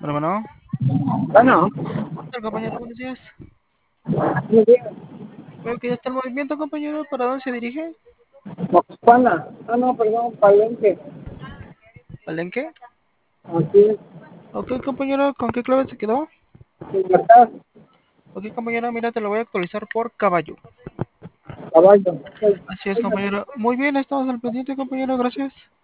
Hermano, Bueno, ¿qué tal, compañero? Buenos días. muy bien. Veo que ya está el movimiento, compañero. ¿Para dónde se dirige? Moxpana. Ah, no, perdón, Palenque. ¿Palenque? Así es, Ok, compañero, ¿con qué clave se quedó? Libertad, Ok, compañero, mira, te lo voy a actualizar por caballo. caballo. Ok. Así es, compañero. Muy bien, estamos al pendiente, compañero, gracias.